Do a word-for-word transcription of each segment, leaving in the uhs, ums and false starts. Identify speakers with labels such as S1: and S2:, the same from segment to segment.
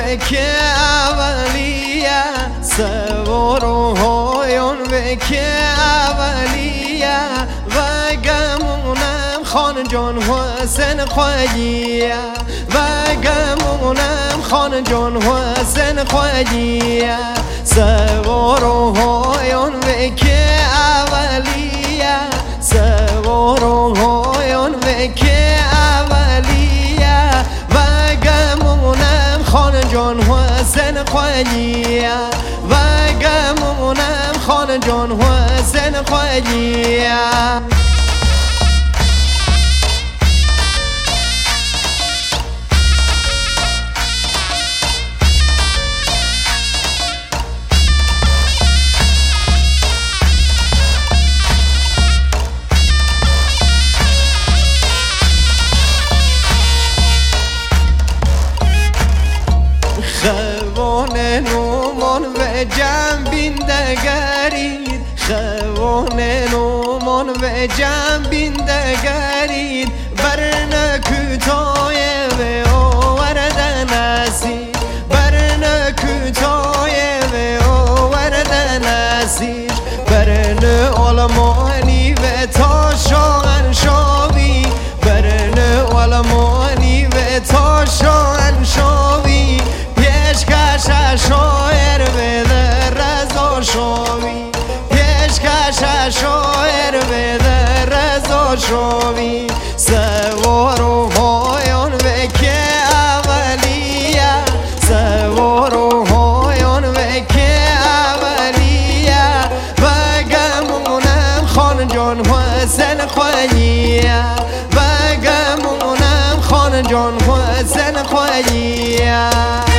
S1: وکی اولیه سوار و هایون وکی اولیه و گمونم خان جان حسین خواهیه و گمونم خان جان حسین خواهیه سوار و هایون وکی اولیه سوار و هایون وکی اولیه و گمونم خان جان حسین خواهیه و گمونم خان جان حسین خواهیه خوان نومان و جمع بیندگرید خوان نومان و جمع بیندگرید برن کتای و آوردن اسیر برن کتای و آوردن اسیر برن آلمانی و تا شاهنشاهی برن آلمانی و تا شاهنشاهی شاعر بده رضا شاوی پیشکش شاعر بده رضا شاوی سوار و هایان وکی اولیه سوار و هایان وکی اولیه و گمونم خان جان حسین خواهیه و گمونم خان جان حسین خواهیه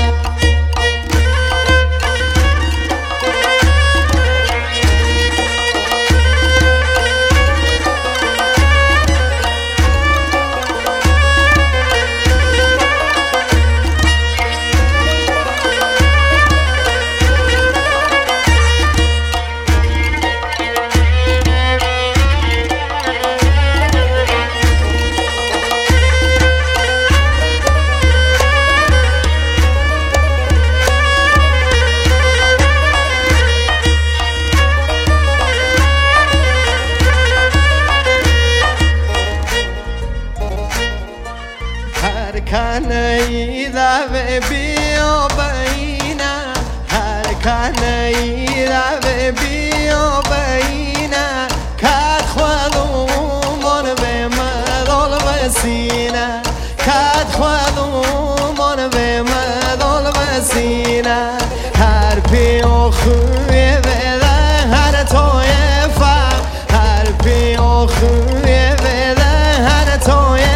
S1: کنی دو بیا بینه هر کنی دو بیا بینه کت خودمان به مدال بسینه کت خودمان به مدال بسینه هر پیا خوی بده هر طایفه هر پیا خوی بده هر طایفه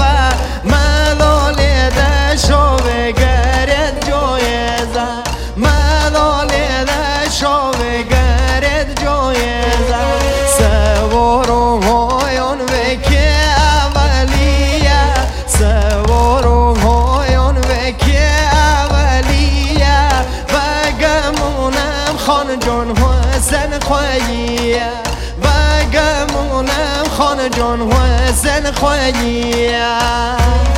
S1: شوه گرد جایزه مدال ده شوه گرد جایزه سوار و هایان وکی اولیه سوار و هایان وکی اولیه و گمونم خان جان حسین خواهیه و گمونم خان جان حسین خواهیه